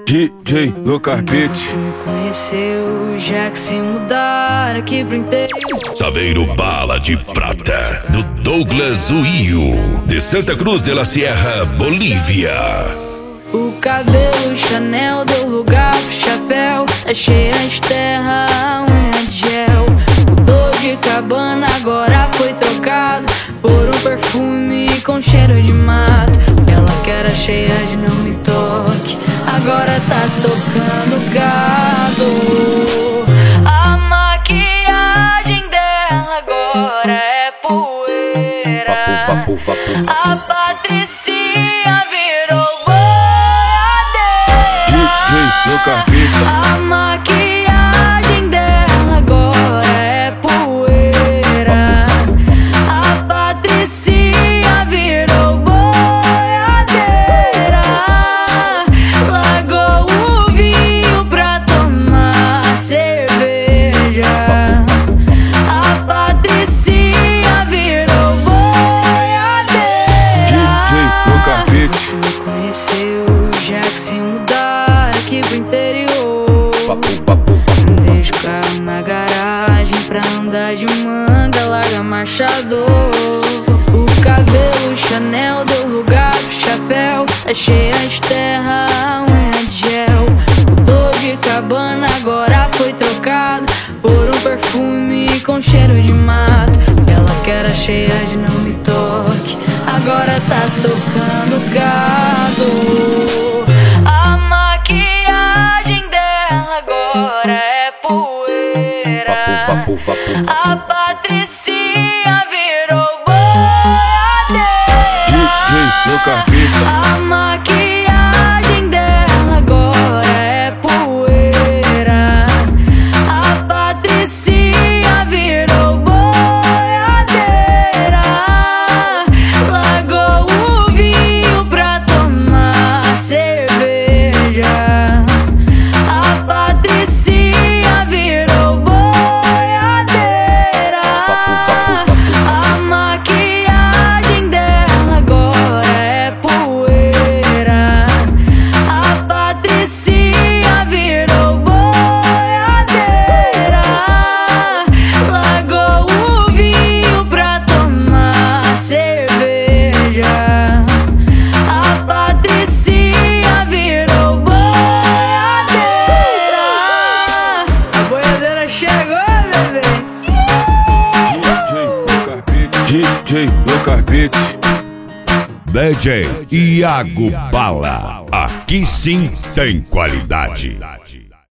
DJ Lucas Beats. Me conheceu já que se mudar aqui pro interior. Saveiro Bala de Prata, do Douglas Uio, de Santa Cruz de la Sierra, Bolívia. O cabelo Chanel deu lugar pro chapéu. É cheia de terra, a unha de gel. O de cabana agora foi trocado por um perfume com cheiro de mato. Ela que era cheia de não me toque, agora tá tocando gado. A maquiagem dela agora é poeira. A Patricinha virou DJ Lucas Beats. a maquiagem dela agora é poeira. A Patricinha virou boiadeira. Largou o vinho pra tomar cerveja. A Patricinha virou boiadeira. DJ Lucas Beats. Me conheceu já que se mudar aqui pro interior. Deixa o carro na garagem pra andar de manga, larga marchador. O cabelo Chanel deu lugar pro chapéu. É cheia de terra, a unha de gel. O de cabana agora foi trocado por um perfume com cheiro de mato. Ela que era cheia de não me toque, agora tá tocando gado. A maquiagem dela agora é poeira. A Patricinha virou boiadeira. DJ Lucas Beats. A maquiagem dela agora é poeira. A Patricinha virou boiadeira. Largou o vinho pra tomar cerveja. A Patricinha virou boiadeira. A maquiagem dela agora é poeira. A Patricinha virou boiadeira. Largou o vinho pra tomar cerveja. A Patricinha virou boiadeira. A boiadeira chegou, bebê. DJ Lucas Beats. DJ Iago Bala, aqui sim tem qualidade.